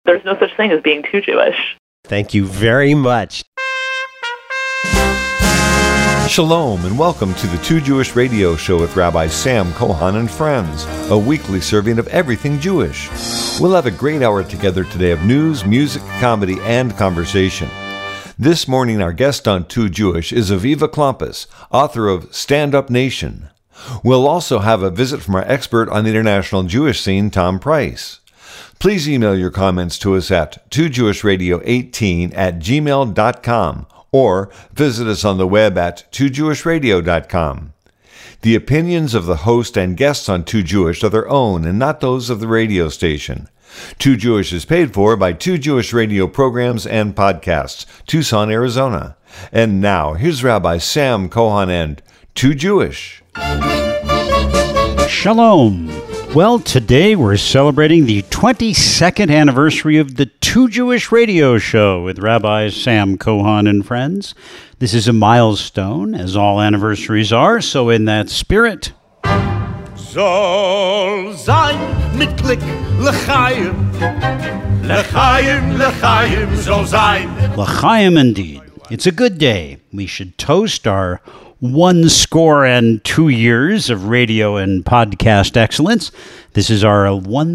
there's no such thing as being too Jewish. Thank you very much. Shalom and welcome to the Too Jewish Radio Show with Rabbi Sam Kohan and friends, a weekly serving of everything Jewish. We'll have a great hour together today of news, music, comedy, and conversation. This morning our guest on Too Jewish is Aviva Klampus, author of Stand Up Nation. We'll also have a visit from our expert on the international Jewish scene, Tom Price. Please email your comments to us at toojewishradio18@gmail.com or visit us on the web at toojewishradio.com. The opinions of the host and guests on Too Jewish are their own and not those of the radio station. Too Jewish is paid for by Too Jewish Radio programs and podcasts, Tucson, Arizona. And now, here's Rabbi Sam Kohan and Too Jewish. Shalom. Well, today we're celebrating the 22nd anniversary of the Too Jewish Radio Show with Rabbi Sam Kohan and friends. This is a milestone, as all anniversaries are, so in that spirit... Soll sein mit Glück L'chaim, L'chaim, L'chaim soll sein. L'chaim indeed. It's a good day. We should toast our 102 years of radio and podcast excellence. This is our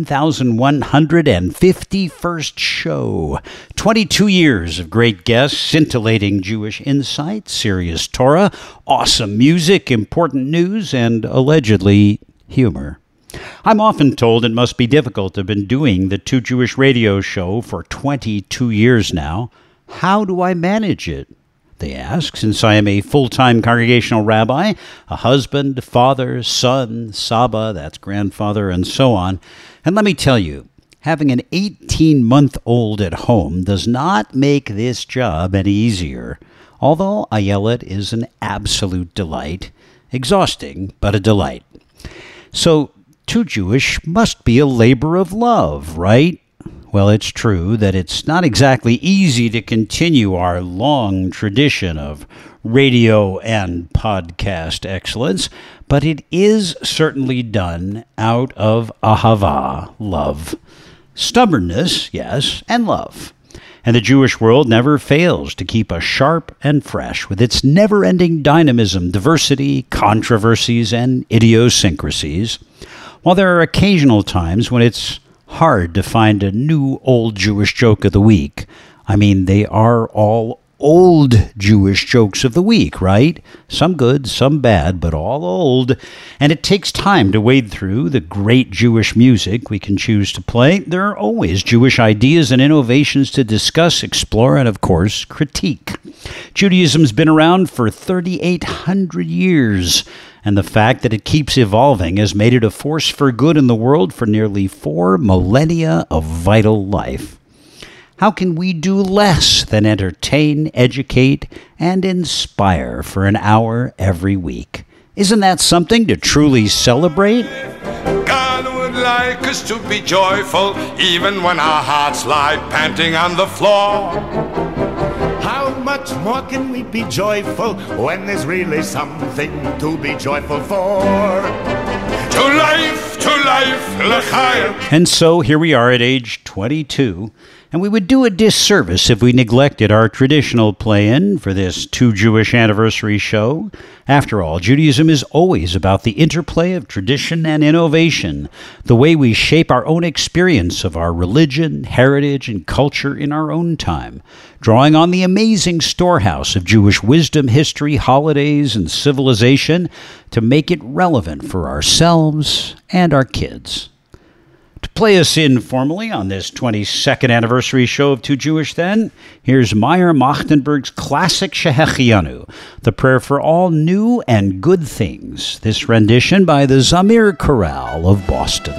1,151st show. 22 years of great guests, scintillating Jewish insight, serious Torah, awesome music, important news, and allegedly humor. I'm often told it must be difficult to have been doing the Too Jewish Radio Show for 22 years now. How do I manage it? They ask, since I am a full-time congregational rabbi, a husband, father, son, Saba, that's grandfather, and so on. And let me tell you, having an 18-month-old at home does not make this job any easier, although Ayelet is an absolute delight. Exhausting, but a delight. So, Too Jewish must be a labor of love, right? Well, it's true that it's not exactly easy to continue our long tradition of radio and podcast excellence, but it is certainly done out of ahava, love. Stubbornness, yes, and love. And the Jewish world never fails to keep us sharp and fresh with its never-ending dynamism, diversity, controversies, and idiosyncrasies. While there are occasional times when it's hard to find a new old Jewish joke of the week. I mean, they are all old Jewish jokes of the week, right? Some good, some bad, but all old. And it takes time to wade through the great Jewish music we can choose to play. There are always Jewish ideas and innovations to discuss, explore, and, of course, critique. Judaism's been around for 3,800 years. And the fact that it keeps evolving has made it a force for good in the world for nearly 4 millennia of vital life. How can we do less than entertain, educate, and inspire for an hour every week? Isn't that something to truly celebrate? God would like us to be joyful, even when our hearts lie panting on the floor. How much more can we be joyful when there's really something to be joyful for? To life, l'chaim. And so here we are at age 22, and we would do a disservice if we neglected our traditional play-in for this Too Jewish anniversary show. After all, Judaism is always about the interplay of tradition and innovation, the way we shape our own experience of our religion, heritage, and culture in our own time, drawing on the amazing storehouse of Jewish wisdom, history, holidays, and civilization to make it relevant for ourselves and our kids. To play us in formally on this 22nd anniversary show of Too Jewish then, here's Meyer Machtenberg's classic Shehechianu, the prayer for all new and good things, this rendition by the Zamir Chorale of Boston.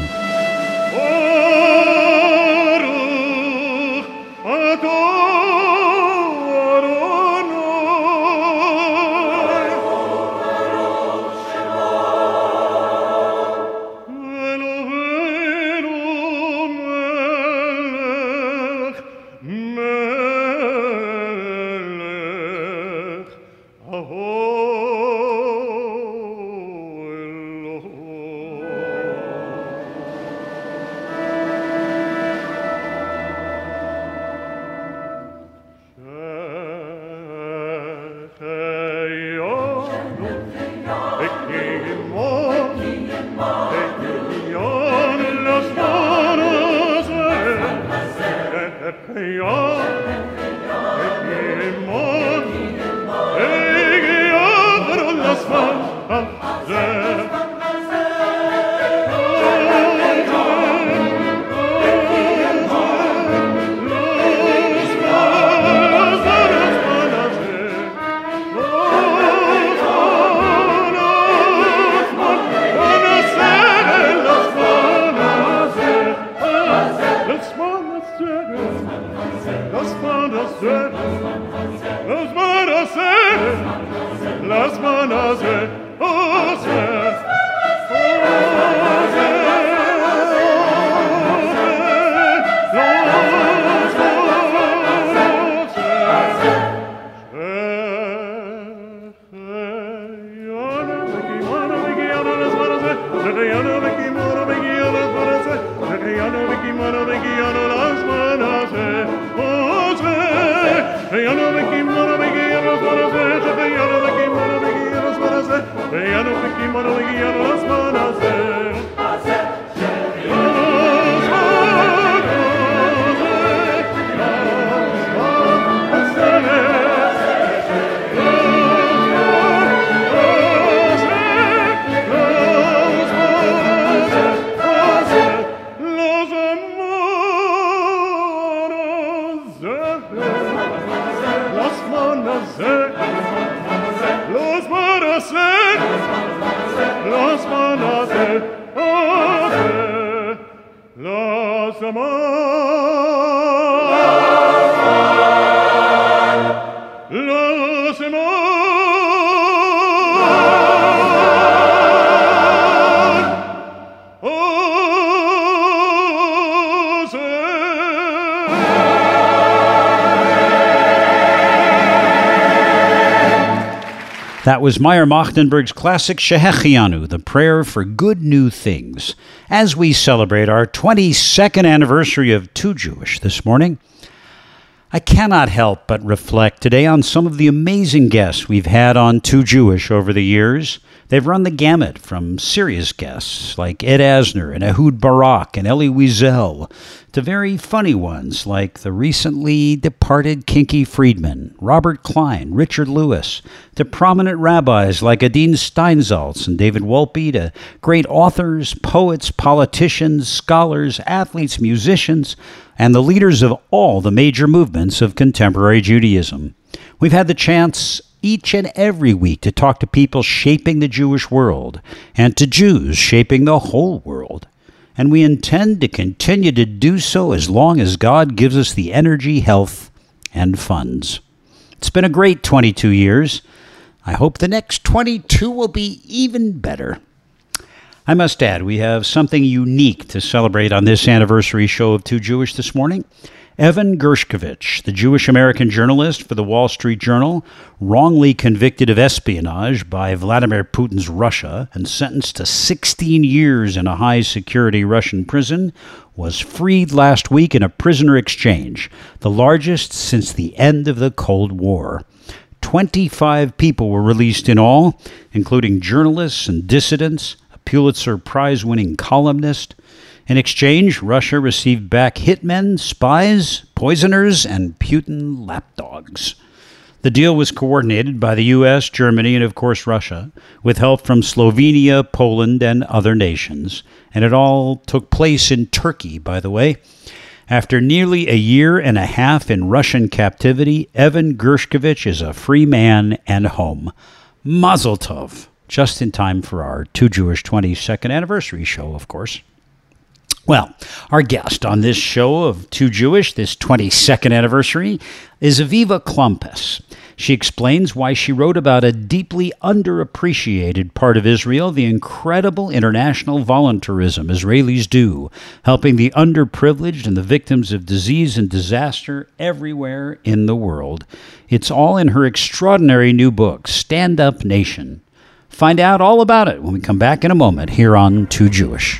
That was Meyer Machtenberg's classic Shehechianu, the prayer for good new things. As we celebrate our 22nd anniversary of Too Jewish this morning, I cannot help but reflect today on some of the amazing guests we've had on Too Jewish over the years. They've run the gamut from serious guests like Ed Asner and Ehud Barak and Elie Wiesel to very funny ones like the recently departed Kinky Friedman, Robert Klein, Richard Lewis, to prominent rabbis like Adin Steinsaltz and David Wolpe, to great authors, poets, politicians, scholars, athletes, musicians, and the leaders of all the major movements of contemporary Judaism. We've had the chance each and every week to talk to people shaping the Jewish world and to Jews shaping the whole world. And we intend to continue to do so as long as God gives us the energy, health, and funds. It's been a great 22 years. I hope the next 22 will be even better. I must add, we have something unique to celebrate on this anniversary show of Too Jewish this morning. Evan Gershkovich, the Jewish-American journalist for the Wall Street Journal, wrongly convicted of espionage by Vladimir Putin's Russia and sentenced to 16 years in a high-security Russian prison, was freed last week in a prisoner exchange, the largest since the end of the Cold War. 25 people were released in all, including journalists and dissidents, a Pulitzer Prize-winning columnist. In exchange, Russia received back hitmen, spies, poisoners, and Putin lapdogs. The deal was coordinated by the U.S., Germany, and of course Russia, with help from Slovenia, Poland, and other nations. And it all took place in Turkey, by the way. After nearly a year and a half in Russian captivity, Evan Gershkovich is a free man and home. Mazel tov. Just in time for our Too Jewish 22nd anniversary show, of course. Well, our guest on this show of Too Jewish, this 22nd anniversary, is Aviva Klumpes. She explains why she wrote about a deeply underappreciated part of Israel, the incredible international volunteerism Israelis do, helping the underprivileged and the victims of disease and disaster everywhere in the world. It's all in her extraordinary new book, Stand Up Nation. Find out all about it when we come back in a moment here on Too Jewish.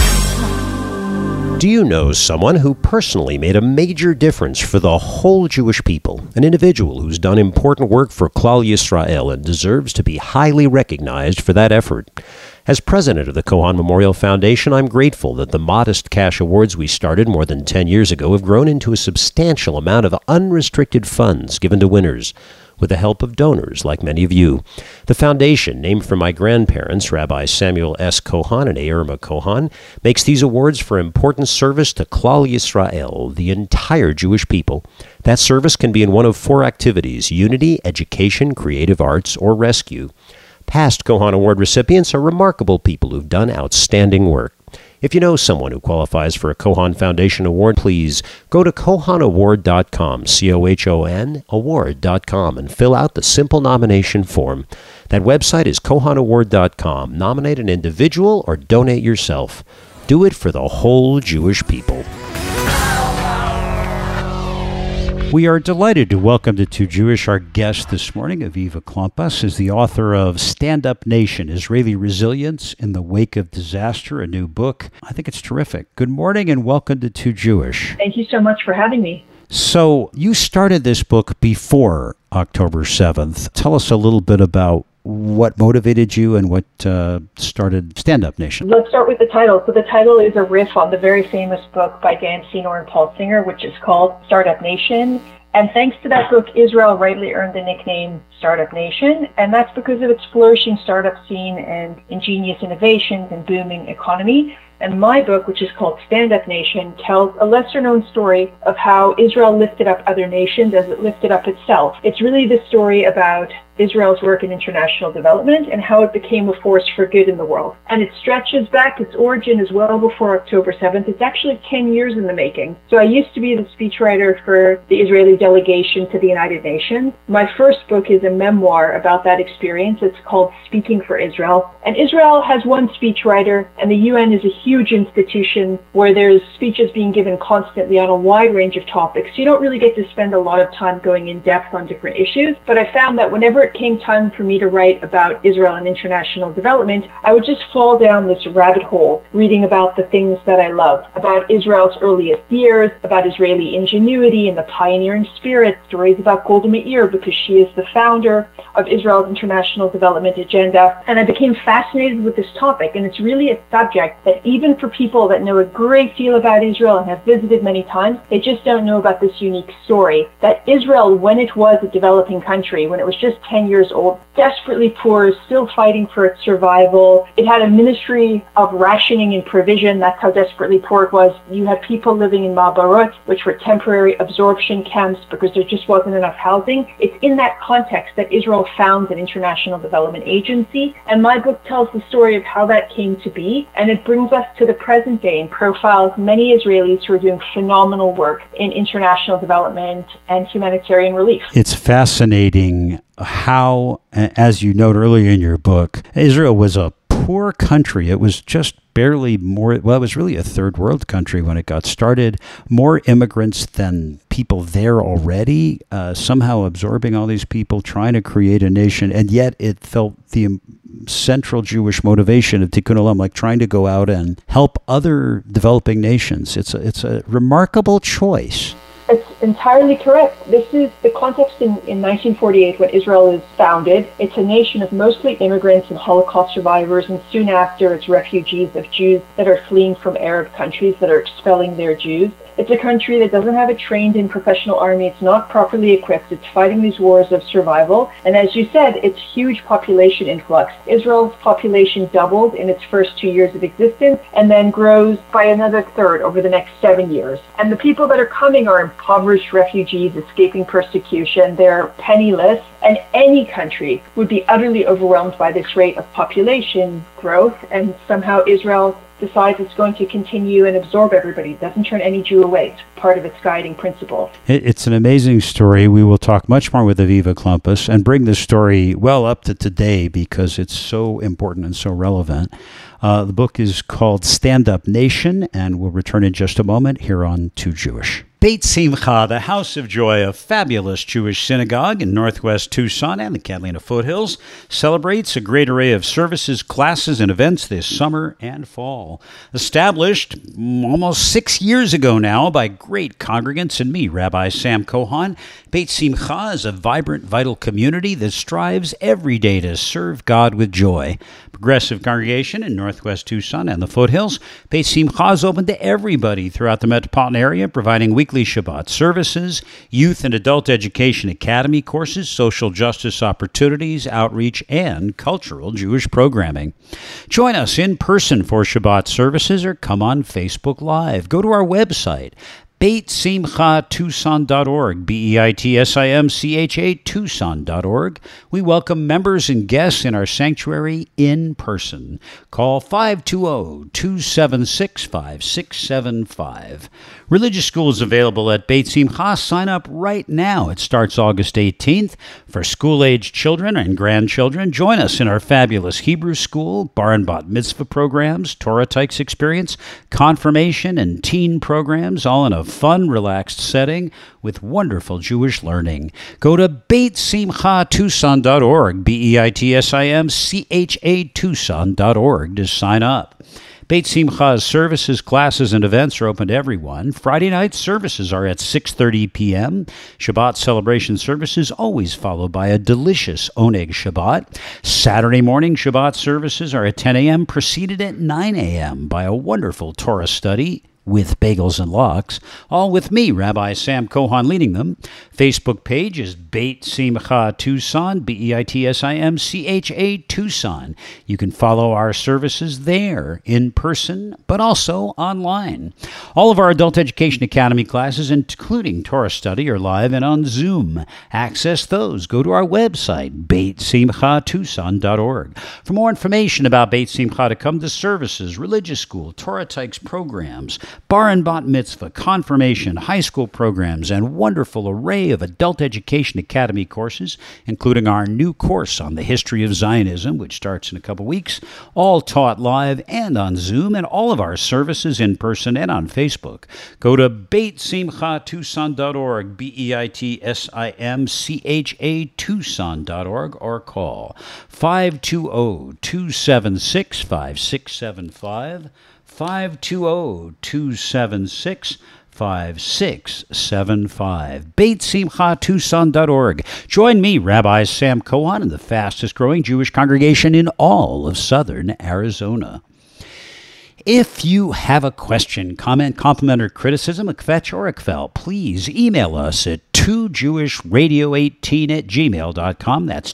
Do you know someone who personally made a major difference for the whole Jewish people? An individual who's done important work for Klal Yisrael and deserves to be highly recognized for that effort. As president of the Kohan Memorial Foundation, I'm grateful that the modest cash awards we started more than 10 years ago have grown into a substantial amount of unrestricted funds given to winners, with the help of donors like many of you. The foundation, named for my grandparents, Rabbi Samuel S. Kohan and Irma Kohan, makes these awards for important service to Klal Yisrael, the entire Jewish people. That service can be in one of 4 activities: unity, education, creative arts, or rescue. Past Kohan Award recipients are remarkable people who've done outstanding work. If you know someone who qualifies for a Kohan Foundation Award, please go to KohanAward.com, COHON, award.com, and fill out the simple nomination form. That website is KohanAward.com. Nominate an individual or donate yourself. Do it for the whole Jewish people. We are delighted to welcome to Too Jewish our guest this morning. Aviva Klampas is the author of Stand Up Nation, Israeli Resilience in the Wake of Disaster, a new book. I think it's terrific. Good morning and welcome to Too Jewish. Thank you so much for having me. So you started this book before October 7th. Tell us a little bit about what motivated you and what started Stand Up Nation. Let's start with the title. So the title is a riff on the very famous book by Dan Senor and Paul Singer, which is called Startup Nation. And thanks to that book, Israel rightly earned the nickname Startup Nation, and that's because of its flourishing startup scene and ingenious innovations and booming economy. And my book, which is called Stand Up Nation, tells a lesser-known story of how Israel lifted up other nations as it lifted up itself. It's really the story about Israel's work in international development and how it became a force for good in the world. And it stretches back, its origin is well before October 7th. It's actually 10 years in the making. So I used to be the speechwriter for the Israeli delegation to the United Nations. My first book is a memoir about that experience. It's called Speaking for Israel. And Israel has one speechwriter, and the UN is a huge institution where there's speeches being given constantly on a wide range of topics. You don't really get to spend a lot of time going in depth on different issues, but I found that whenever it came time for me to write about Israel and international development, I would just fall down this rabbit hole, reading about the things that I love, about Israel's earliest years, about Israeli ingenuity and the pioneering spirit, stories about Golda Meir because she is the founder of Israel's international development agenda. And I became fascinated with this topic, and it's really a subject that even for people that know a great deal about Israel and have visited many times, they just don't know about this unique story. That Israel, when it was a developing country, when it was just 10 years old, desperately poor, still fighting for its survival. It had a ministry of rationing and provision. That's how desperately poor it was. You had people living in Ma'abarot, which were temporary absorption camps because there just wasn't enough housing. It's in that context that Israel founds an international development agency, and my book tells the story of how that came to be, and it brings us to the present day and profiles many Israelis who are doing phenomenal work in international development and humanitarian relief. It's fascinating how, as you note earlier in your book, Israel was a poor country. It was just barely more, well, it was really a third world country when it got started. More immigrants than people there already, somehow absorbing all these people, trying to create a nation, and yet it felt the central Jewish motivation of Tikkun Olam, like trying to go out and help other developing nations. It's a remarkable choice. It's entirely correct. This is the context in 1948 when Israel is founded. It's a nation of mostly immigrants and Holocaust survivors, and soon after it's refugees of Jews that are fleeing from Arab countries that are expelling their Jews. It's a country that doesn't have a trained and professional army. It's not properly equipped. It's fighting these wars of survival. And as you said, it's huge population influx. Israel's population doubled in its first 2 years of existence and then grows by another third over the next 7 years. And the people that are coming are impoverished refugees escaping persecution. They're penniless. And any country would be utterly overwhelmed by this rate of population growth. And somehow Israel decides it's going to continue and absorb everybody. It doesn't turn any Jew away. It's part of its guiding principle. It's an amazing story. We will talk much more with Aviva Klampas and bring this story well up to today because it's so important and so relevant. The book is called Stand Up Nation, and we'll return in just a moment here on Too Jewish. Beit Simcha, the House of Joy, a fabulous Jewish synagogue in northwest Tucson and the Catalina foothills, celebrates a great array of services, classes, and events this summer and fall. Established almost 6 years ago now by great congregants and me, Rabbi Sam Cohon, Beit Simcha is a vibrant, vital community that strives every day to serve God with joy. Progressive congregation in northwest Tucson and the foothills, Beit Simcha is open to everybody throughout the metropolitan area, providing weekly Shabbat services, youth and adult education academy courses, social justice opportunities, outreach, and cultural Jewish programming. Join us in person for Shabbat services or come on Facebook Live. Go to our website, BeitSimchaTucson.org, BeitSimcha Tucson.org. We welcome members and guests in our sanctuary in person. Call 520-276-5675. Religious school is available at Beit Simcha. Sign up right now. It starts August 18th. For school-aged children and grandchildren, join us in our fabulous Hebrew school, bar and bat mitzvah programs, Torah Tykes experience, confirmation, and teen programs, all in a fun, relaxed setting with wonderful Jewish learning. Go to BeitSimchaTucson.org, BeitSimcha Tucson.org to sign up. Beit Simcha's services, classes, and events are open to everyone. Friday night services are at 6:30 p.m. Shabbat celebration services always followed by a delicious Oneg Shabbat. Saturday morning Shabbat services are at 10 a.m., preceded at 9 a.m. by a wonderful Torah study with bagels and lox, all with me, Rabbi Sam Cohon, leading them. Facebook page is Beit Simcha Tucson, BeitSimcha Tucson. You can follow our services there, in person, but also online. All of our Adult Education Academy classes, including Torah Study, are live and on Zoom. Access those. Go to our website, BeitSimchaTucson.org. For more information about Beit Simcha, to come to services, religious school, Torah Tykes programs, bar and bat mitzvah, confirmation, high school programs, and wonderful array of Adult Education Academy courses, including our new course on the history of Zionism, which starts in a couple weeks, all taught live and on Zoom, and all of our services in person and on Facebook. Go to BeitSimchaTucson.org, BeitSimcha Tucson.org, or call 520-276-5675, 520-276-5675. BeitSimchaTucson.org. Join me, Rabbi Sam Cohon, in the fastest growing Jewish congregation in all of southern Arizona. If you have a question, comment, compliment, or criticism, a kvetch or a kvel, please email us at toojewishradio18@gmail.com. That's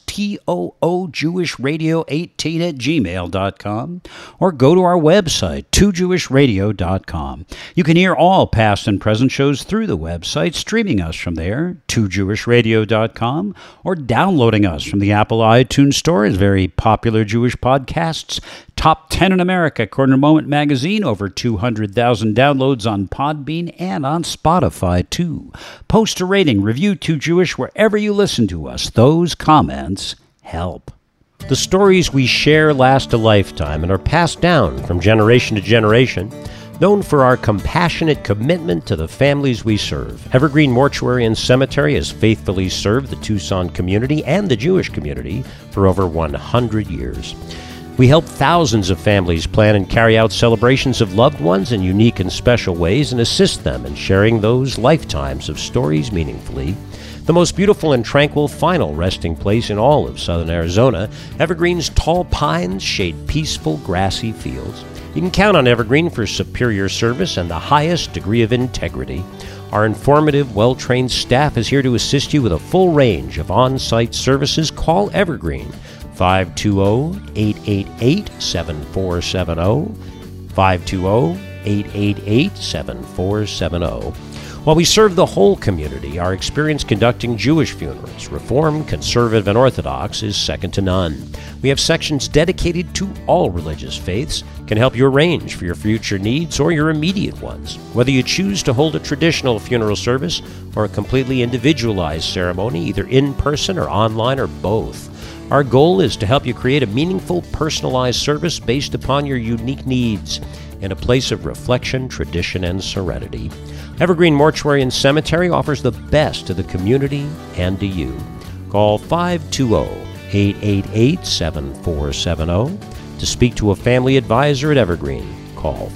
toojewishradio18@gmail.com. Or go to our website, toojewishradio.com. You can hear all past and present shows through the website, streaming us from there, toojewishradio.com, or downloading us from the Apple iTunes Store as very popular Jewish podcasts. Top 10 in America, according to Moment Magazine. Over 200,000 downloads on Podbean and on Spotify, too. Post a rating, review Too Jewish wherever you listen to us. Those comments help. The stories we share last a lifetime and are passed down from generation to generation. Known for our compassionate commitment to the families we serve, Evergreen Mortuary and Cemetery has faithfully served the Tucson community and the Jewish community for over 100 years. We help thousands of families plan and carry out celebrations of loved ones in unique and special ways and assist them in sharing those lifetimes of stories meaningfully. The most beautiful and tranquil final resting place in all of southern Arizona, Evergreen's tall pines shade peaceful grassy fields. You can count on Evergreen for superior service and the highest degree of integrity. Our informative, well-trained staff is here to assist you with a full range of on-site services. Call Evergreen, 520-888-7470, 520-888-7470. While we serve the whole community, our experience conducting Jewish funerals, Reformed, Conservative, and Orthodox, is second to none. We have sections dedicated to all religious faiths, can help you arrange for your future needs or your immediate ones. Whether you choose to hold a traditional funeral service or a completely individualized ceremony, either in person or online or both, our goal is to help you create a meaningful, personalized service based upon your unique needs. in a place of reflection, tradition, and serenity. Evergreen Mortuary and Cemetery offers the best to the community and to you. Call 520-888-7470 to speak to a family advisor at Evergreen. Call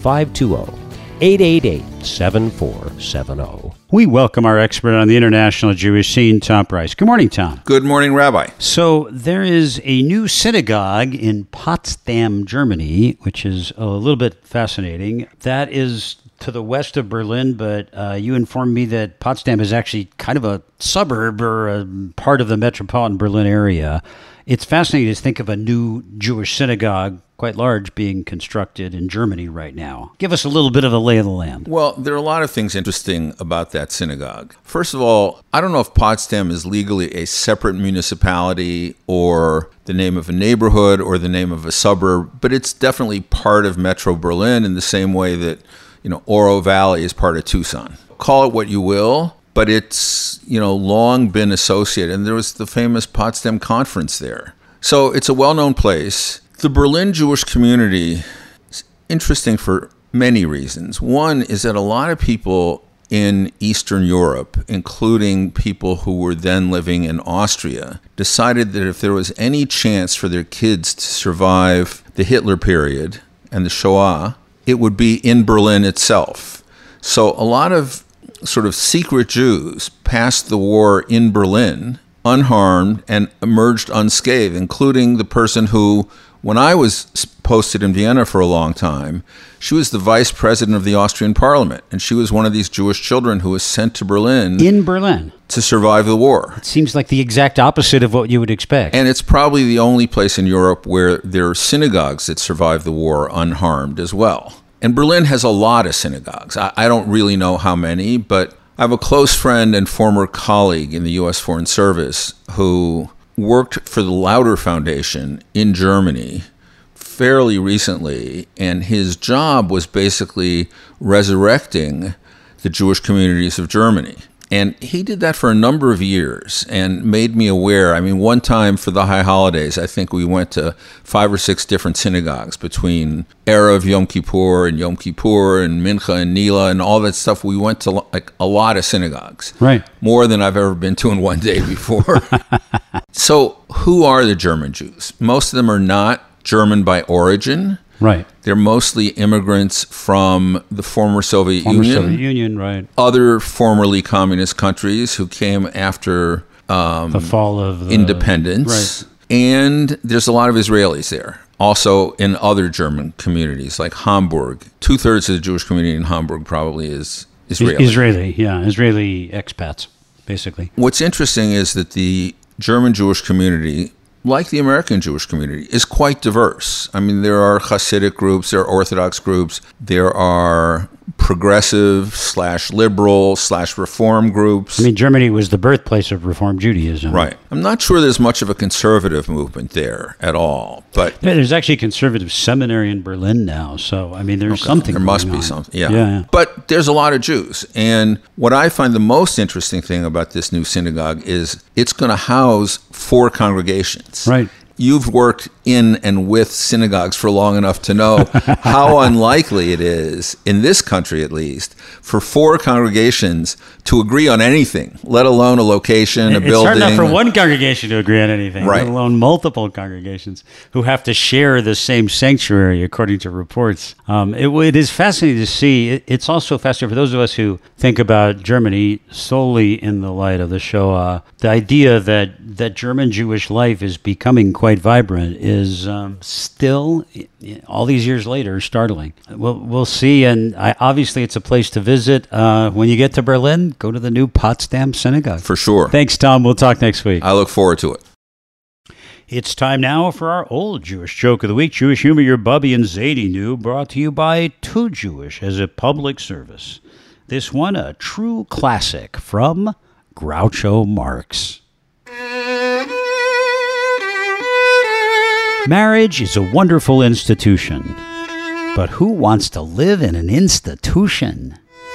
520-888-7470. We welcome our expert on the international Jewish scene, Tom Price. Good morning, Tom. Good morning, Rabbi. So there is a new synagogue in Potsdam, Germany, which is a little bit fascinating. That is to the west of Berlin, but you informed me that Potsdam is actually kind of a suburb or a part of the metropolitan Berlin area. It's fascinating to think of a new Jewish synagogue, quite large, being constructed in Germany right now. Give us a little bit of a lay of the land. Well, there are a lot of things interesting about that synagogue. First of all, I don't know if Potsdam is legally a separate municipality or the name of a neighborhood or the name of a suburb, but it's definitely part of Metro Berlin in the same way that, Oro Valley is part of Tucson. Call it what you will, but it's, long been associated. And there was the famous Potsdam Conference there. So it's a well-known place. The Berlin Jewish community is interesting for many reasons. One is that a lot of people in Eastern Europe, including people who were then living in Austria, decided that if there was any chance for their kids to survive the Hitler period and the Shoah, it would be in Berlin itself. So a lot of sort of secret Jews passed the war in Berlin unharmed and emerged unscathed, including the person who, when I was posted in Vienna for a long time, she was the vice president of the Austrian parliament, and she was one of these Jewish children who was sent to Berlin. In Berlin? To survive the war. It seems like the exact opposite of what you would expect. And it's probably the only place in Europe where there are synagogues that survived the war unharmed as well. And Berlin has a lot of synagogues. I don't really know how many, but I have a close friend and former colleague in the U.S. Foreign Service who worked for the Lauder Foundation in Germany fairly recently, and his job was basically resurrecting the Jewish communities of Germany. And he did that for a number of years and made me aware. I mean, one time for the high holidays, I think we went to 5 or 6 different synagogues between Erev Yom Kippur and Mincha and Nila and all that stuff. We went to like a lot of synagogues. Right. More than I've ever been to in one day before. So who are the German Jews? Most of them are not German by origin. Right. They're mostly immigrants from the former Soviet Union, right. Other formerly communist countries who came after the fall of independence. Right. And there's a lot of Israelis there. Also in other German communities like Hamburg. 2/3 of the Jewish community in Hamburg probably is Israeli. Israeli expats, basically. What's interesting is that the German Jewish community, like the American Jewish community, is quite diverse. I mean, there are Hasidic groups, there are Orthodox groups, there are progressive/liberal/reform groups. I mean, Germany was the birthplace of Reform Judaism. Right. I'm not sure there's much of a conservative movement there at all, but yeah, there's actually a conservative seminary in Berlin now. So, I mean, there's something. There must be something. Yeah. But there's a lot of Jews. And what I find the most interesting thing about this new synagogue is it's going to house 4 congregations. Right. You've worked in and with synagogues for long enough to know how unlikely it is, in this country at least, for 4 congregations to agree on anything, let alone a location, a building. It's hard enough for one congregation to agree on anything, right, let alone multiple congregations who have to share the same sanctuary, according to reports. It is fascinating to see. It's also fascinating for those of us who think about Germany solely in the light of the Shoah. The idea that German Jewish life is becoming quite vibrant is still, all these years later, startling. We'll see, and obviously it's a place to visit. When you get to Berlin, go to the new Potsdam Synagogue. For sure. Thanks, Tom. We'll talk next week. I look forward to it. It's time now for our old Jewish joke of the week. Jewish humor your Bubby and Zadie knew, brought to you by Too Jewish as a public service. This one, a true classic from Groucho Marx. Marriage is a wonderful institution, but who wants to live in an institution?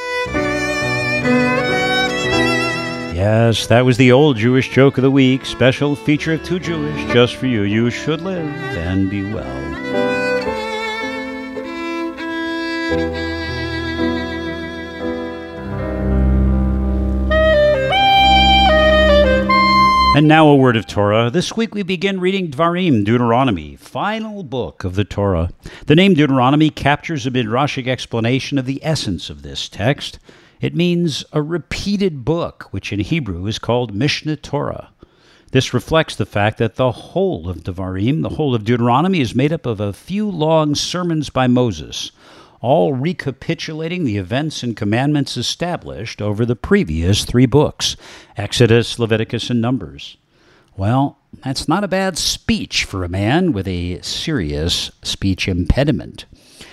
Yes, that was the old Jewish joke of the week. Special feature of Too Jewish, just for you. You should live and be well. And now a word of Torah. This week we begin reading Dvarim, Deuteronomy, final book of the Torah. The name Deuteronomy captures a midrashic explanation of the essence of this text. It means a repeated book, which in Hebrew is called Mishneh Torah. This reflects the fact that the whole of Dvarim, the whole of Deuteronomy, is made up of a few long sermons by Moses, all recapitulating the events and commandments established over the previous 3 books, Exodus, Leviticus, and Numbers. Well, that's not a bad speech for a man with a serious speech impediment.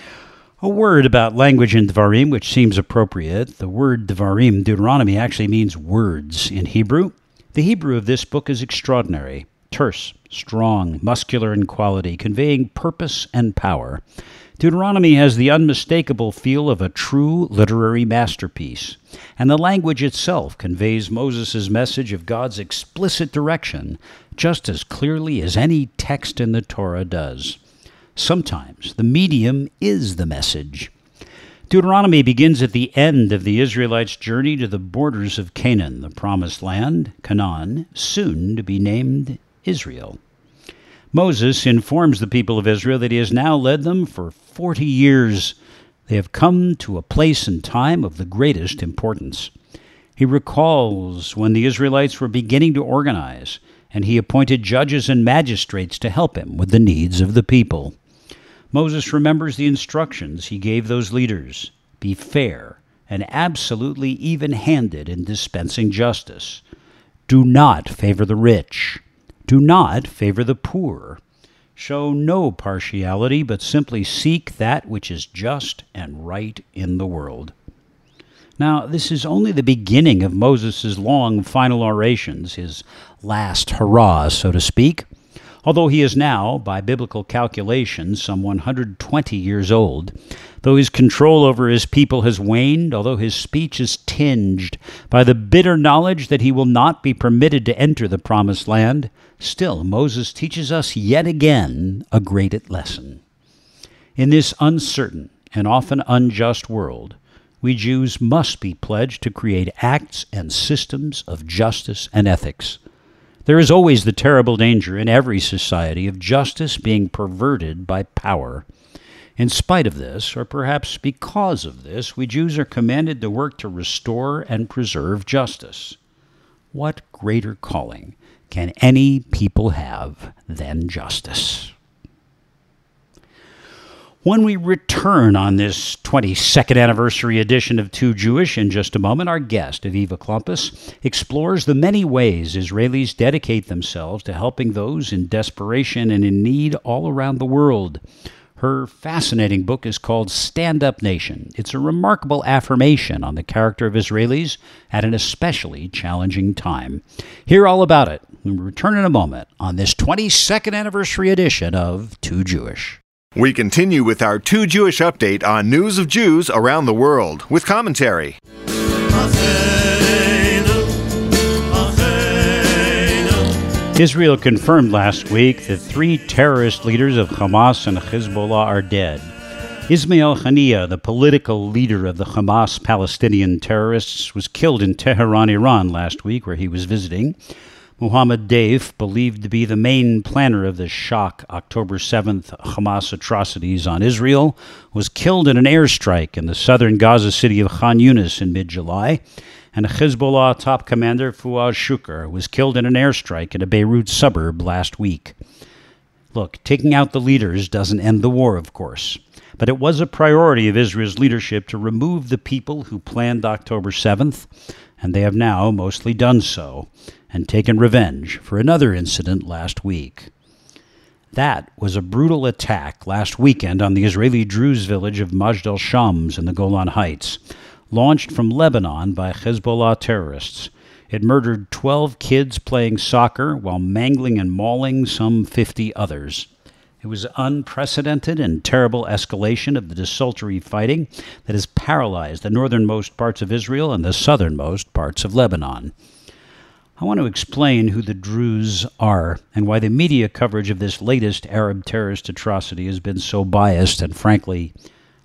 A word about language in Dvarim, which seems appropriate. The word Dvarim, Deuteronomy, actually means words in Hebrew. The Hebrew of this book is extraordinary, terse, strong, muscular in quality, conveying purpose and power. Deuteronomy has the unmistakable feel of a true literary masterpiece, and the language itself conveys Moses' message of God's explicit direction just as clearly as any text in the Torah does. Sometimes the medium is the message. Deuteronomy begins at the end of the Israelites' journey to the borders of Canaan, the promised land, Canaan, soon to be named Israel. Moses informs the people of Israel that he has now led them for 40 years. They have come to a place and time of the greatest importance. He recalls when the Israelites were beginning to organize, and he appointed judges and magistrates to help him with the needs of the people. Moses remembers the instructions he gave those leaders: be fair and absolutely even-handed in dispensing justice. Do not favor the rich. Do not favor the poor. Show no partiality, but simply seek that which is just and right in the world. Now, this is only the beginning of Moses' long final orations, his last hurrah, so to speak. Although he is now, by biblical calculations, some 120 years old, though his control over his people has waned, although his speech is tinged by the bitter knowledge that he will not be permitted to enter the promised land, still Moses teaches us yet again a great lesson. In this uncertain and often unjust world, we Jews must be pledged to create acts and systems of justice and ethics. There is always the terrible danger in every society of justice being perverted by power. In spite of this, or perhaps because of this, we Jews are commanded to work to restore and preserve justice. What greater calling can any people have than justice? When we return on this 22nd anniversary edition of Too Jewish in just a moment, our guest, Aviva Klumpus, explores the many ways Israelis dedicate themselves to helping those in desperation and in need all around the world. Her fascinating book is called Stand Up Nation. It's a remarkable affirmation on the character of Israelis at an especially challenging time. Hear all about it when we return in a moment on this 22nd anniversary edition of Too Jewish. We continue with our Too Jewish update on news of Jews around the world with commentary. Israel confirmed last week that 3 terrorist leaders of Hamas and Hezbollah are dead. Ismail Haniyeh, the political leader of the Hamas Palestinian terrorists, was killed in Tehran, Iran last week, where he was visiting. Mohammed Deif, believed to be the main planner of the shock October 7th Hamas atrocities on Israel, was killed in an airstrike in the southern Gaza city of Khan Yunis in mid-July. And Hezbollah top commander Fouad Shukr was killed in an airstrike in a Beirut suburb last week. Look, taking out the leaders doesn't end the war, of course. But it was a priority of Israel's leadership to remove the people who planned October 7th, and they have now mostly done so and taken revenge for another incident last week. That was a brutal attack last weekend on the Israeli Druze village of Majd al-Shams in the Golan Heights, launched from Lebanon by Hezbollah terrorists. It murdered 12 kids playing soccer while mangling and mauling some 50 others. It was unprecedented and terrible escalation of the desultory fighting that has paralyzed the northernmost parts of Israel and the southernmost parts of Lebanon. I want to explain who the Druze are and why the media coverage of this latest Arab terrorist atrocity has been so biased and, frankly,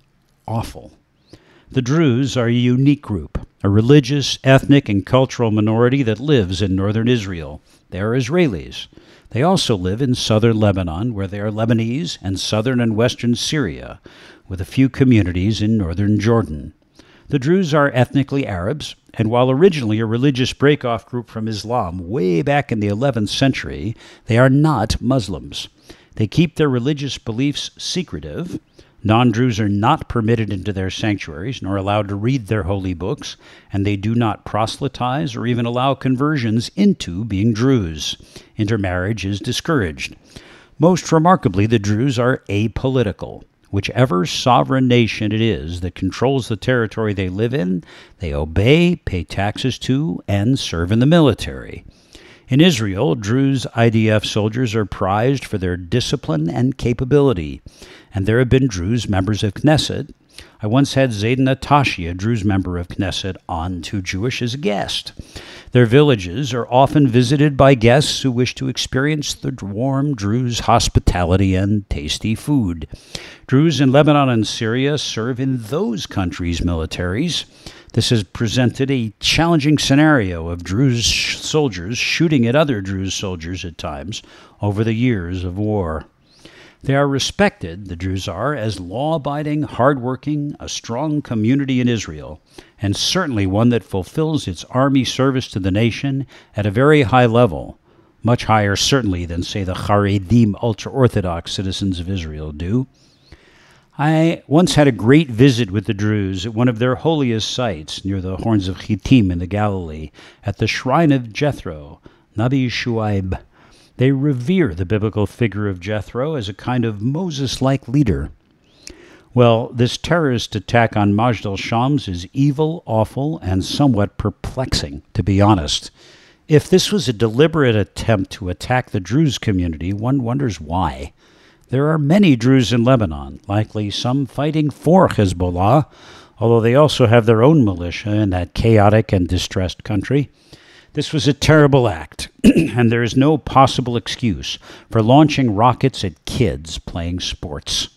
awful. The Druze are a unique group, a religious, ethnic, and cultural minority that lives in northern Israel. They are Israelis. They also live in southern Lebanon, where they are Lebanese, and southern and western Syria, with a few communities in northern Jordan. The Druze are ethnically Arabs, and while originally a religious break-off group from Islam way back in the 11th century, they are not Muslims. They keep their religious beliefs secretive. Non-Druze are not permitted into their sanctuaries, nor allowed to read their holy books, and they do not proselytize or even allow conversions into being Druze. Intermarriage is discouraged. Most remarkably, the Druze are apolitical. Whichever sovereign nation it is that controls the territory they live in, they obey, pay taxes to, and serve in the military. In Israel, Druze IDF soldiers are prized for their discipline and capability, and there have been Druze members of Knesset. I once had Zayden Atashi, a Druze member of Knesset, on Too Jewish as a guest. Their villages are often visited by guests who wish to experience the warm Druze hospitality and tasty food. Druze in Lebanon and Syria serve in those countries' militaries. This has presented a challenging scenario of Druze soldiers shooting at other Druze soldiers at times over the years of war. They are respected, the Druze are, as law-abiding, hard-working, a strong community in Israel, and certainly one that fulfills its army service to the nation at a very high level, much higher certainly than, say, the Haredim ultra-Orthodox citizens of Israel do. I once had a great visit with the Druze at one of their holiest sites near the Horns of Chittim in the Galilee, at the shrine of Jethro, Nabi Shuaib. They revere the biblical figure of Jethro as a kind of Moses-like leader. Well, this terrorist attack on Majdal Shams is evil, awful, and somewhat perplexing, to be honest. If this was a deliberate attempt to attack the Druze community, one wonders why. There are many Druze in Lebanon, likely some fighting for Hezbollah, although they also have their own militia in that chaotic and distressed country. This was a terrible act, and there is no possible excuse for launching rockets at kids playing sports.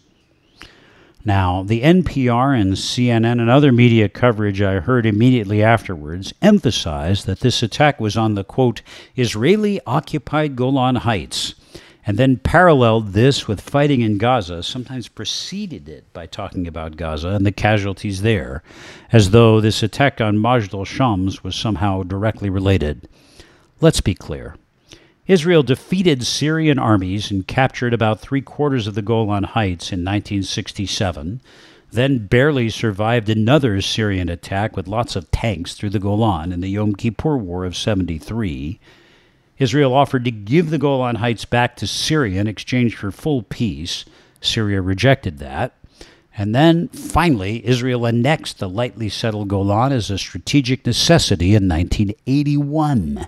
Now, the NPR and CNN and other media coverage I heard immediately afterwards emphasized that this attack was on the, quote, Israeli-occupied Golan Heights, and then paralleled this with fighting in Gaza, sometimes preceded it by talking about Gaza and the casualties there, as though this attack on Majdal Shams was somehow directly related. Let's be clear. Israel defeated Syrian armies and captured about three-quarters of the Golan Heights in 1967, then barely survived another Syrian attack with lots of tanks through the Golan in the Yom Kippur War of 1973. Israel offered to give the Golan Heights back to Syria in exchange for full peace. Syria rejected that. And then, finally, Israel annexed the lightly settled Golan as a strategic necessity in 1981.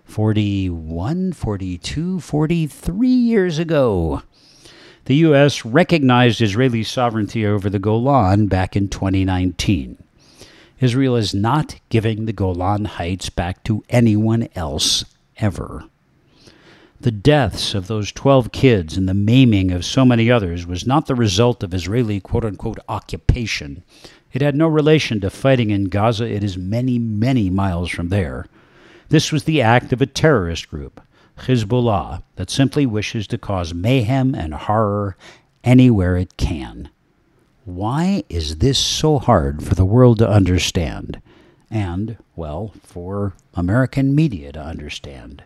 43 years ago. The U.S. recognized Israeli sovereignty over the Golan back in 2019. Israel is not giving the Golan Heights back to anyone else ever. The deaths of those 12 kids and the maiming of so many others was not the result of Israeli quote-unquote occupation. It had no relation to fighting in Gaza. It is many, many miles from there. This was the act of a terrorist group, Hezbollah, that simply wishes to cause mayhem and horror anywhere it can. Why is this so hard for the world to understand? And, well, for American media to understand.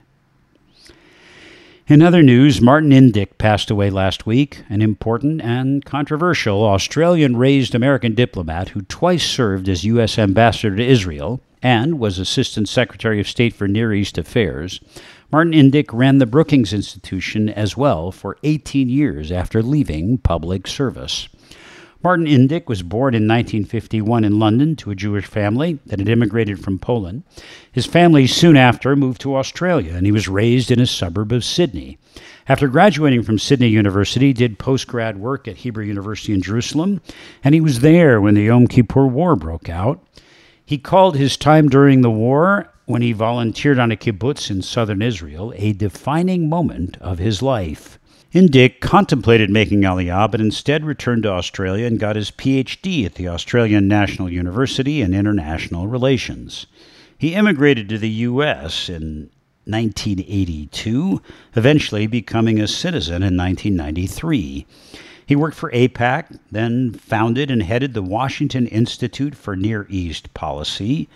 In other news, Martin Indyk passed away last week, an important and controversial Australian-raised American diplomat who twice served as U.S. ambassador to Israel and was Assistant Secretary of State for Near East Affairs. Martin Indyk ran the Brookings Institution as well for 18 years after leaving public service. Martin Indyk was born in 1951 in London to a Jewish family that had immigrated from Poland. His family soon after moved to Australia, and he was raised in a suburb of Sydney. After graduating from Sydney University, he did postgrad work at Hebrew University in Jerusalem, and he was there when the Yom Kippur War broke out. He called his time during the war, when he volunteered on a kibbutz in southern Israel, a defining moment of his life. Indyk contemplated making Aliyah, but instead returned to Australia and got his PhD at the Australian National University in International Relations. He immigrated to the U.S. in 1982, eventually becoming a citizen in 1993. He worked for AIPAC, then founded and headed the Washington Institute for Near East Policy.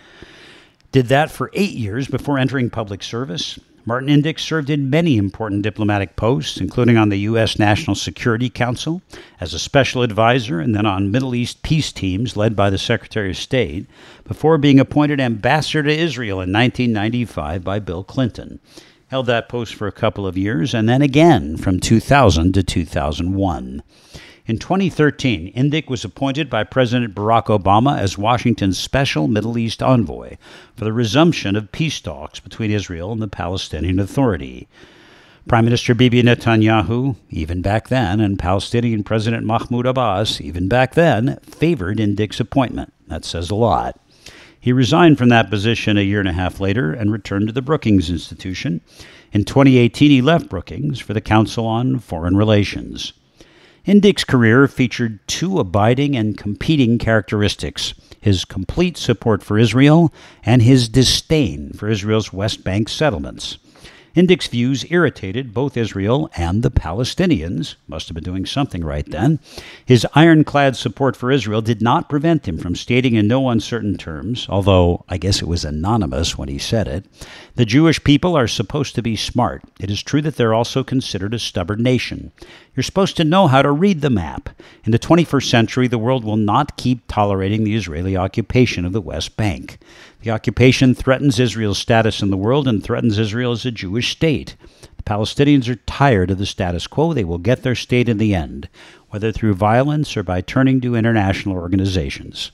Did that for 8 years before entering public service. Martin Indyk served in many important diplomatic posts, including on the U.S. National Security Council, as a special advisor, and then on Middle East peace teams led by the Secretary of State, before being appointed ambassador to Israel in 1995 by Bill Clinton. Held that post for a couple of years, and then again from 2000 to 2001. In 2013, Indyk was appointed by President Barack Obama as Washington's special Middle East envoy for the resumption of peace talks between Israel and the Palestinian Authority. Prime Minister Bibi Netanyahu, even back then, and Palestinian President Mahmoud Abbas, even back then, favored Indyk's appointment. That says a lot. He resigned from that position a year and a half later and returned to the Brookings Institution. In 2018, he left Brookings for the Council on Foreign Relations. Indyk's career featured two abiding and competing characteristics: his complete support for Israel and his disdain for Israel's West Bank settlements. Indyk's views irritated both Israel and the Palestinians. Must have been doing something right then. His ironclad support for Israel did not prevent him from stating in no uncertain terms, although I guess it was anonymous when he said it, the Jewish people are supposed to be smart. It is true that they're also considered a stubborn nation. You're supposed to know how to read the map. In the 21st century, the world will not keep tolerating the Israeli occupation of the West Bank. The occupation threatens Israel's status in the world and threatens Israel as a Jewish state. The Palestinians are tired of the status quo. They will get their state in the end, whether through violence or by turning to international organizations.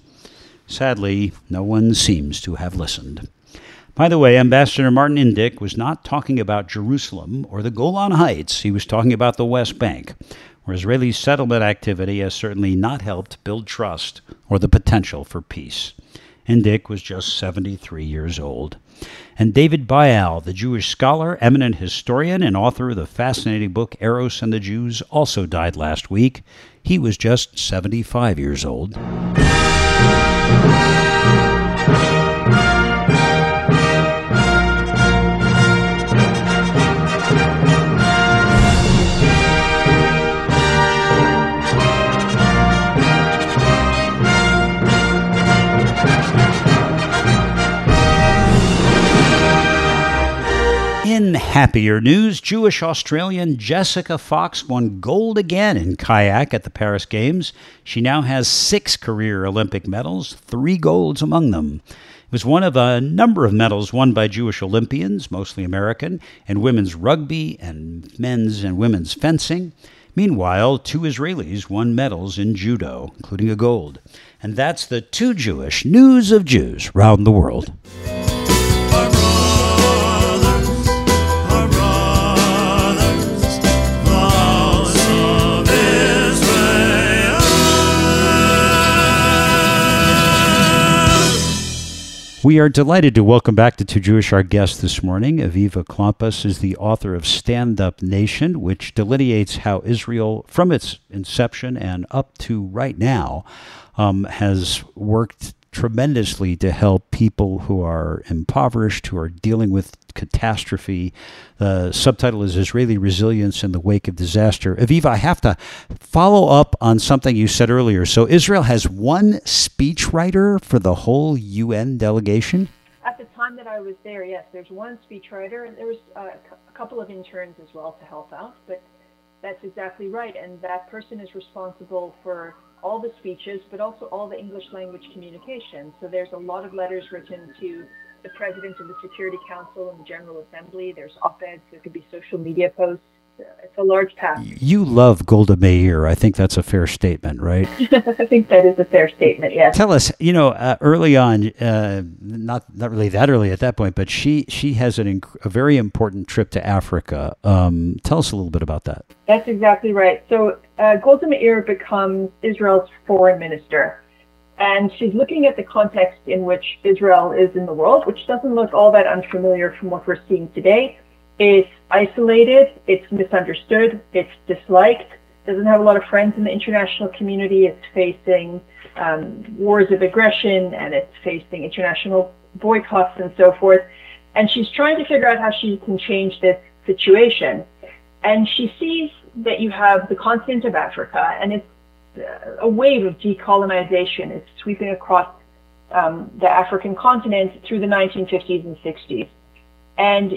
Sadly, no one seems to have listened. By the way, Ambassador Martin Indyk was not talking about Jerusalem or the Golan Heights. He was talking about the West Bank, where Israeli settlement activity has certainly not helped build trust or the potential for peace. Indyk was just 73 years old. And David Bayal, the Jewish scholar, eminent historian, and author of the fascinating book Eros and the Jews, also died last week. He was just 75 years old. In happier news, Jewish Australian Jessica Fox won gold again in kayak at the Paris Games. She now has 6 career Olympic medals, 3 golds among them. It was one of a number of medals won by Jewish Olympians, mostly American, in women's rugby and men's and women's fencing. Meanwhile, 2 Israelis won medals in judo, including a gold. And that's the Too Jewish News of Jews round the world. We are delighted to welcome back to Too Jewish our guest this morning. Aviva Klampas is the author of Stand Up Nation, which delineates how Israel, from its inception and up to right now, has worked tremendously to help people who are impoverished, who are dealing with catastrophe. The subtitle is Israeli Resilience in the Wake of Disaster. Aviva, I have to follow up on something you said earlier. So Israel has one speechwriter for the whole UN delegation? At the time that I was there, yes, there's one speechwriter, and there was a couple of interns as well to help out, but that's exactly right. And that person is responsible for all the speeches, but also all the English language communication. So there's a lot of letters written to the President of the Security Council and the General Assembly. There's op-eds, there could be social media posts. It's a large task. You love Golda Meir. I think that's a fair statement, right? I think that is a fair statement, yes. Tell us, early on, not really that early at that point, but she has a very important trip to Africa. Tell us a little bit about that. That's exactly right. So Golda Meir becomes Israel's foreign minister. And she's looking at the context in which Israel is in the world, which doesn't look all that unfamiliar from what we're seeing today. It's isolated, it's misunderstood, it's disliked, doesn't have a lot of friends in the international community, it's facing wars of aggression, and it's facing international boycotts and so forth. And she's trying to figure out how she can change this situation. And she sees that you have the continent of Africa, and it's a wave of decolonization is sweeping across the African continent through the 1950s and 60s. And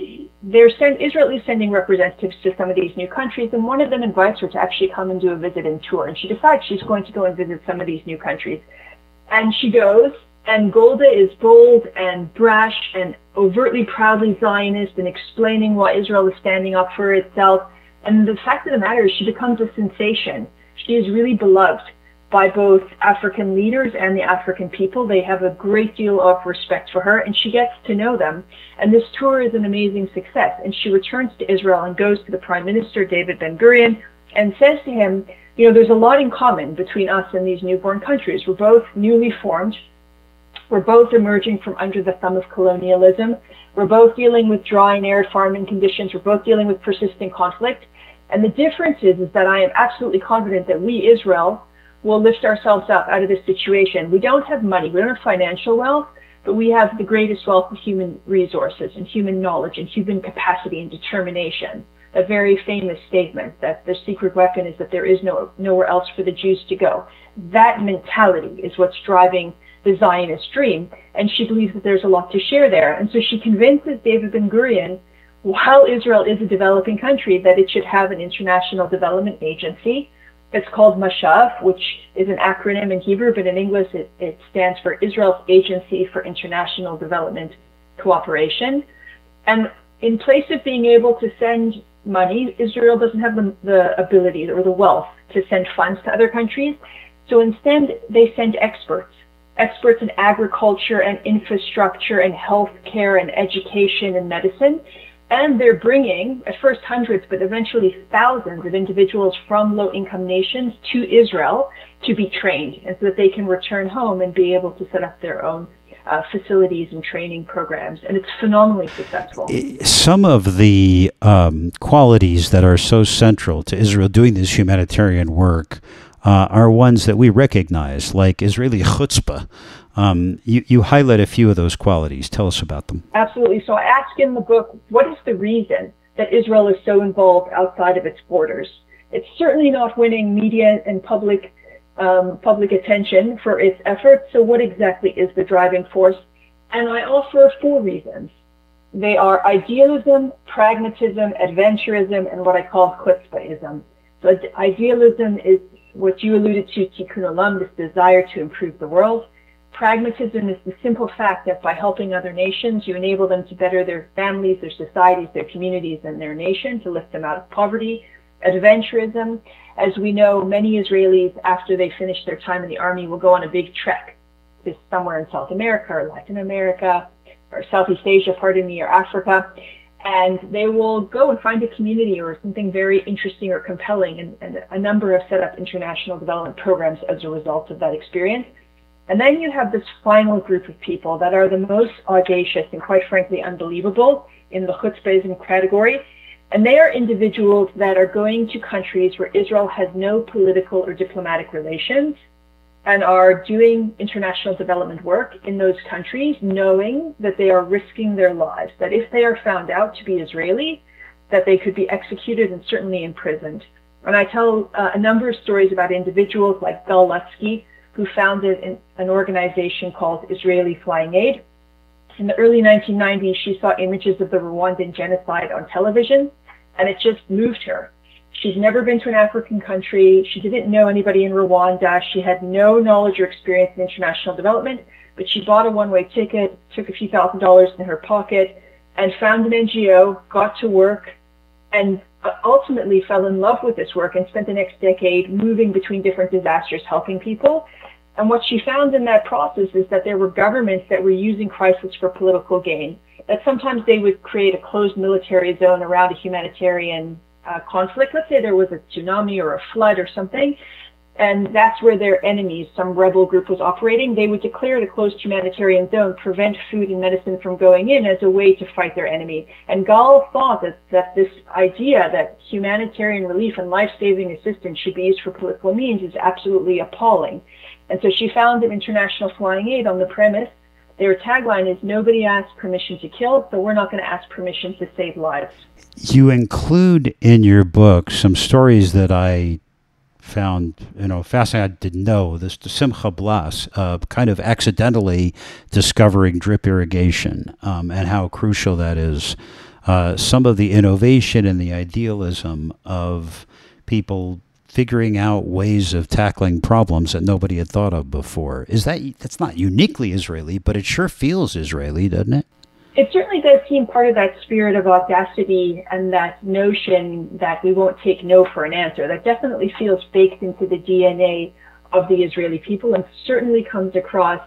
Israel is sending representatives to some of these new countries, and one of them invites her to actually come and do a visit and tour. And she decides she's going to go and visit some of these new countries. And she goes, and Golda is bold and brash and overtly proudly Zionist and explaining why Israel is standing up for itself. And the fact of the matter is she becomes a sensation. She is really beloved by both African leaders and the African people. They have a great deal of respect for her, and she gets to know them. And this tour is an amazing success. And she returns to Israel and goes to the Prime Minister, David Ben-Gurion, and says to him, you know, there's a lot in common between us and these newborn countries. We're both newly formed. We're both emerging from under the thumb of colonialism. We're both dealing with dry and arid farming conditions. We're both dealing with persistent conflict. And the difference is that I am absolutely confident that we, Israel, will lift ourselves up out of this situation. We don't have money, we don't have financial wealth, but we have the greatest wealth of human resources and human knowledge and human capacity and determination. A very famous statement that the secret weapon is that there is nowhere else for the Jews to go. That mentality is what's driving the Zionist dream, and she believes that there's a lot to share there. And so she convinces David Ben-Gurion, while Israel is a developing country, that it should have an international development agency. It's called Mashav, which is an acronym in Hebrew, but in English it stands for Israel's Agency for International Development Cooperation. And in place of being able to send money, Israel doesn't have the ability or the wealth to send funds to other countries. So instead, they send experts in agriculture and infrastructure and healthcare and education and medicine. And they're bringing, at first hundreds, but eventually thousands of individuals from low-income nations to Israel to be trained, and so that they can return home and be able to set up their own facilities and training programs. And it's phenomenally successful. Some of the qualities that are so central to Israel doing this humanitarian work are ones that we recognize, like Israeli chutzpah. You highlight a few of those qualities. Tell us about them. Absolutely. So I ask in the book, what is the reason that Israel is so involved outside of its borders? It's certainly not winning media and public attention for its efforts. So what exactly is the driving force? And I offer 4 reasons. They are idealism, pragmatism, adventurism, and what I call chutzpahism. So idealism is what you alluded to, tikkun olam, this desire to improve the world. Pragmatism is the simple fact that by helping other nations, you enable them to better their families, their societies, their communities, and their nation, to lift them out of poverty. Adventurism, as we know, many Israelis, after they finish their time in the army, will go on a big trek to somewhere in South America or Latin America or Southeast Asia, pardon me, or Africa. And they will go and find a community or something very interesting or compelling, and a number have set up international development programs as a result of that experience. And then you have this final group of people that are the most audacious and quite frankly unbelievable in the chutzpahism category. And they are individuals that are going to countries where Israel has no political or diplomatic relations and are doing international development work in those countries, knowing that they are risking their lives, that if they are found out to be Israeli, that they could be executed and certainly imprisoned. And I tell a number of stories about individuals like Gal Lutsky, who founded an organization called Israeli Flying Aid. In the early 1990s, she saw images of the Rwandan genocide on television, and it just moved her. She's never been to an African country. She didn't know anybody in Rwanda. She had no knowledge or experience in international development, but she bought a one-way ticket, took a few $1,000s in her pocket, and found an NGO, got to work, and ultimately fell in love with this work and spent the next decade moving between different disasters, helping people. And what she found in that process is that there were governments that were using crisis for political gain, that sometimes they would create a closed military zone around a humanitarian conflict. Let's say there was a tsunami or a flood or something, and that's where their enemies, some rebel group, was operating. They would declare the closed humanitarian zone, prevent food and medicine from going in as a way to fight their enemy. And Gall thought that this idea that humanitarian relief and life-saving assistance should be used for political means is absolutely appalling. And so she founded International Flying Aid on the premise, their tagline is, nobody asks permission to kill, so we're not going to ask permission to save lives. You include in your book some stories that I found, fascinating. I didn't know this. Simcha Blas, kind of accidentally discovering drip irrigation and how crucial that is. Some of the innovation and the idealism of people figuring out ways of tackling problems that nobody had thought of before. That's not uniquely Israeli, but it sure feels Israeli, doesn't it? It certainly does seem part of that spirit of audacity and that notion that we won't take no for an answer. That definitely feels baked into the DNA of the Israeli people and certainly comes across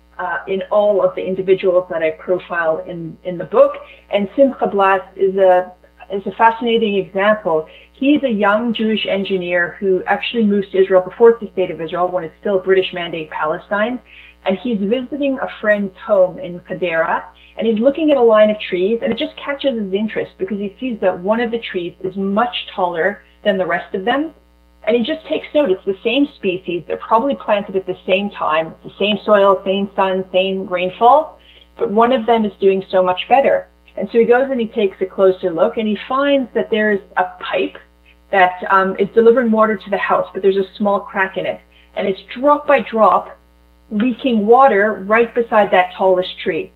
in all of the individuals that I profile in the book. And Simcha Blas is a fascinating example. He's a young Jewish engineer who actually moves to Israel before it's the state of Israel, when it's still British Mandate Palestine. And he's visiting a friend's home in Hadera, and he's looking at a line of trees, and it just catches his interest because he sees that one of the trees is much taller than the rest of them. And he just takes note. It's the same species. They're probably planted at the same time. It's the same soil, same sun, same rainfall. But one of them is doing so much better. And so he goes and he takes a closer look, and he finds that there's a pipe that is delivering water to the house, but there's a small crack in it. And it's drop by drop leaking water right beside that tallest tree.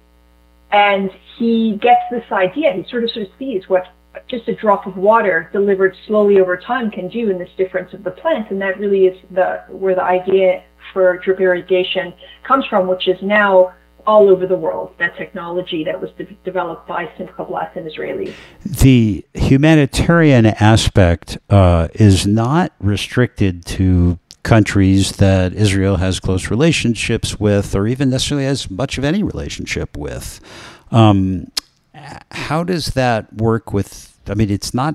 And he gets this idea. He sort of sees what just a drop of water delivered slowly over time can do in this difference of the plant. And that really is where the idea for drip irrigation comes from, which is now all over the world, that technology that was developed by Simcha Blas and Israelis. The humanitarian aspect is not restricted to countries that Israel has close relationships with, or even necessarily has much of any relationship with. How does that work with, it's not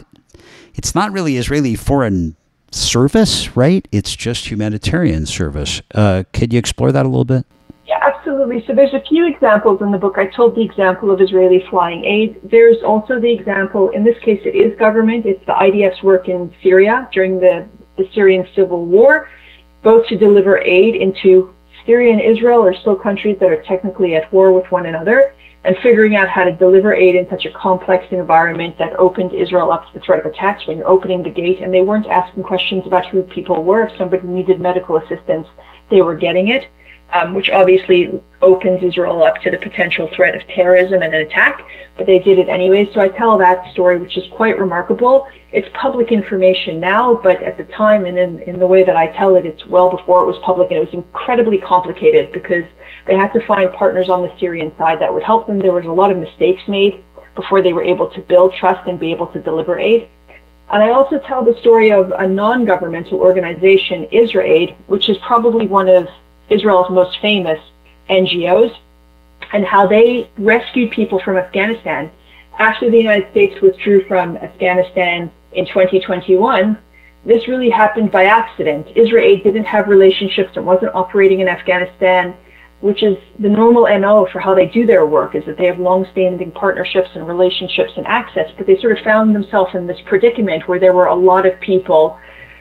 really Israeli foreign service, right? It's just humanitarian service. Could you explore that a little bit? Yeah, absolutely. So there's a few examples in the book. I told the example of Israeli flying aid. There's also the example, in this case it is government, it's the IDF's work in Syria during the Syrian civil war, both to deliver aid into Syria and Israel are still countries that are technically at war with one another, and figuring out how to deliver aid in such a complex environment that opened Israel up to the threat of attacks when you're opening the gate, and they weren't asking questions about who people were. If somebody needed medical assistance, they were getting it. Which obviously opens Israel up to the potential threat of terrorism and an attack, but they did it anyway. So I tell that story, which is quite remarkable. It's public information now, but at the time and in the way that I tell it, it's well before it was public, and it was incredibly complicated because they had to find partners on the Syrian side that would help them. There was a lot of mistakes made before they were able to build trust and be able to deliver aid. And I also tell the story of a non-governmental organization, IsraAid, which is probably one of Israel's most famous NGOs, and how they rescued people from Afghanistan. After the United States withdrew from Afghanistan in 2021, this really happened by accident. IsraAid didn't have relationships and wasn't operating in Afghanistan, which is the normal MO for how they do their work, is that they have long-standing partnerships and relationships and access, but they sort of found themselves in this predicament where there were a lot of people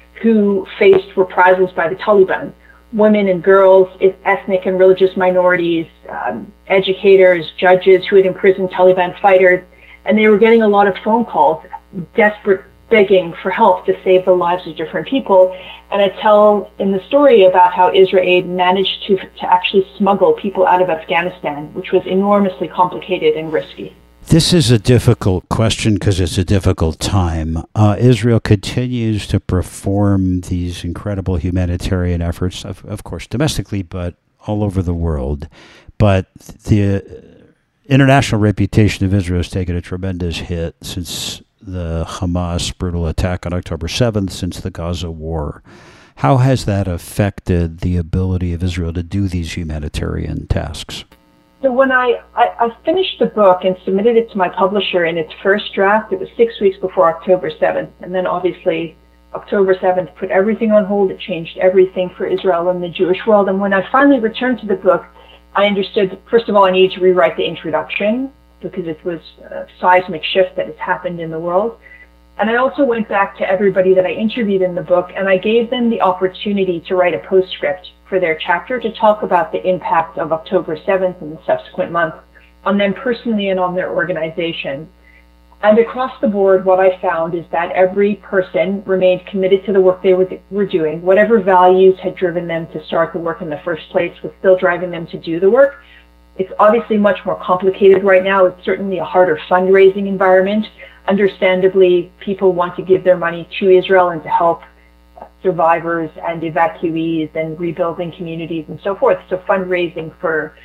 who faced reprisals by the Taliban. Women and girls, ethnic and religious minorities, educators, judges who had imprisoned Taliban fighters, and they were getting a lot of phone calls, desperate, begging for help to save the lives of different people. And I tell in the story about how IsraAid managed to actually smuggle people out of Afghanistan, which was enormously complicated and risky. This is a difficult question because it's a difficult time. Israel continues to perform these incredible humanitarian efforts, of course, domestically, but all over the world. But the international reputation of Israel has taken a tremendous hit since the Hamas brutal attack on October 7th, since the Gaza war. How has that affected the ability of Israel to do these humanitarian tasks? So when I finished the book and submitted it to my publisher in its first draft, it was 6 weeks before October 7th. And then obviously October 7th put everything on hold. It changed everything for Israel and the Jewish world. And when I finally returned to the book, I understood, first of all, I needed to rewrite the introduction because it was a seismic shift that has happened in the world. And I also went back to everybody that I interviewed in the book, and I gave them the opportunity to write a postscript for their chapter to talk about the impact of October 7th and the subsequent month on them personally and on their organization. And across the board, what I found is that every person remained committed to the work they were doing. Whatever values had driven them to start the work in the first place was still driving them to do the work. It's obviously much more complicated right now. It's certainly a harder fundraising environment. Understandably, people want to give their money to Israel and to help survivors and evacuees and rebuilding communities and so forth. So fundraising for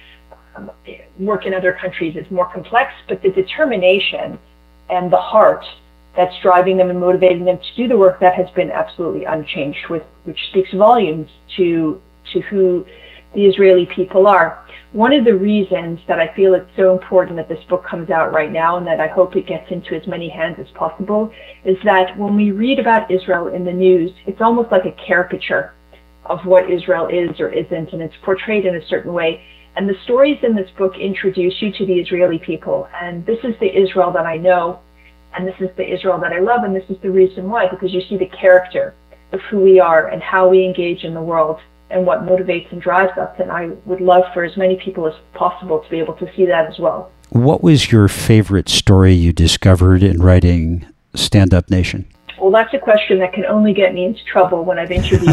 work in other countries is more complex, but the determination and the heart that's driving them and motivating them to do the work, that has been absolutely unchanged, which speaks volumes to who the Israeli people are. One of the reasons that I feel it's so important that this book comes out right now and that I hope it gets into as many hands as possible is that when we read about Israel in the news, it's almost like a caricature of what Israel is or isn't, and it's portrayed in a certain way. And the stories in this book introduce you to the Israeli people. And this is the Israel that I know, and this is the Israel that I love, and this is the reason why, because you see the character of who we are and how we engage in the world and what motivates and drives us. And I would love for as many people as possible to be able to see that as well. What was your favorite story you discovered in writing Stand Up Nation? Well, that's a question that can only get me into trouble when I've interviewed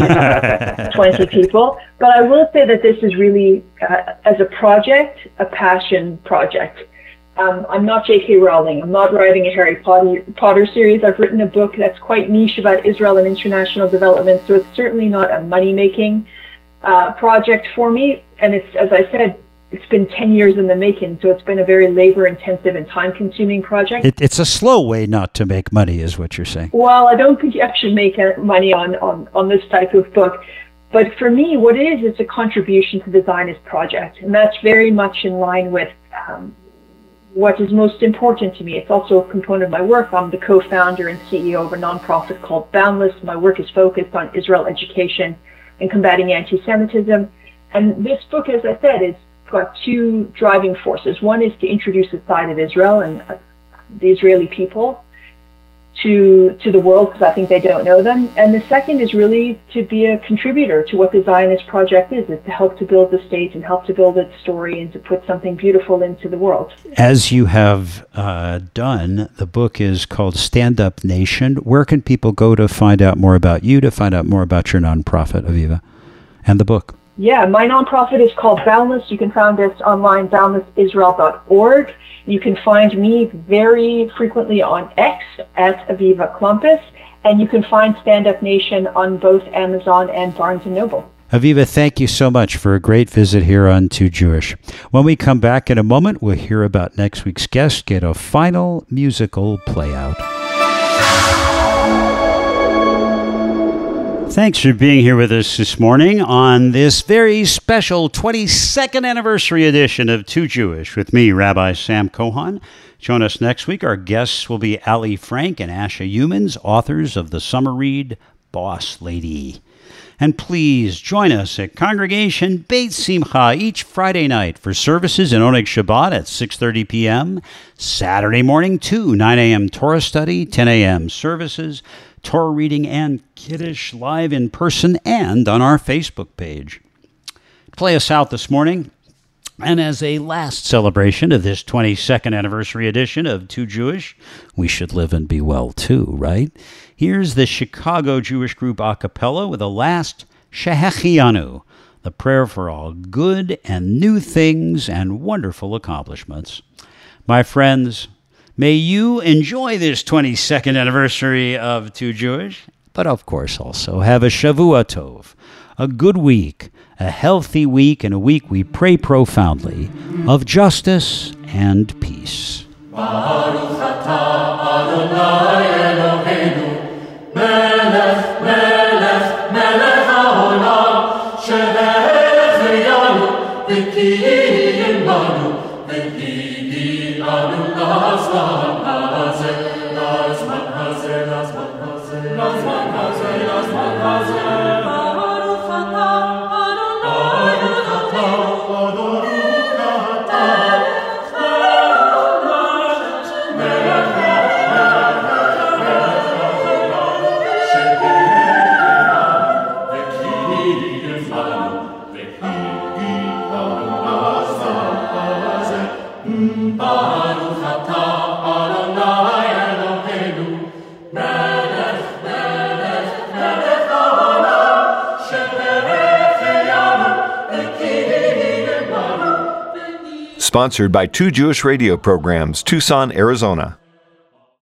20 people. But I will say that this is really, as a project, a passion project. I'm not J.K. Rowling. I'm not writing a Harry Potter series. I've written a book that's quite niche about Israel and international development, so it's certainly not a money-making project for me. And it's, as I said, it's been 10 years in the making, so it's been a very labor-intensive and time-consuming project. It's a slow way not to make money, is what you're saying. Well, I don't think you actually make money on this type of book. But for me, what it is, it's a contribution to the Zionist project, and that's very much in line with what is most important to me. It's also a component of my work. I'm the co-founder and CEO of a nonprofit called Boundless. My work is focused on Israel education and combating anti-Semitism. And this book, as I said, is got two driving forces. One is to introduce the side of Israel and the Israeli people to the world, because I think they don't know them. And the second is really to be a contributor to what the Zionist project is to help to build the state and help to build its story and to put something beautiful into the world. As you have done, the book is called Stand Up Nation. Where can people go to find out more about you, to find out more about your nonprofit, Aviva, and the book? Yeah, my nonprofit is called Boundless. You can find us online, boundlessisrael.org. You can find me very frequently on X at Aviva Klumpus, and you can find Stand Up Nation on both Amazon and Barnes & Noble. Aviva, thank you so much for a great visit here on Too Jewish. When we come back in a moment, we'll hear about next week's guest, get a final musical play-out. Thanks for being here with us this morning on this very special 22nd anniversary edition of Too Jewish with me, Rabbi Sam Cohon. Join us next week. Our guests will be Ali Frank and Asha Humans, authors of the summer read, Boss Lady. And please join us at Congregation Beit Simcha each Friday night for services in Oneg Shabbat at 6:30 p.m., Saturday morning too, 9 a.m. Torah study, 10 a.m. services, Torah reading, and Kiddush live in person and on our Facebook page. Play us out this morning. And as a last celebration of this 22nd anniversary edition of Too Jewish, we should live and be well too, right? Here's the Chicago Jewish group a cappella with a last Shehechianu, the prayer for all good and new things and wonderful accomplishments. My friends, may you enjoy this 22nd anniversary of Too Jewish, but of course also have a Shavua Tov, a good week, a healthy week, and a week we pray profoundly of justice and peace. Baruch atah Adonai Eloheinu, melech, melech, melech haolam, shehechianu, v'ki imanu, v'higi anu lazman hazeh, lazman hazeh, lazman hazeh, lazman hazeh. Sponsored by 2 Jewish Radio Programs, Tucson, Arizona.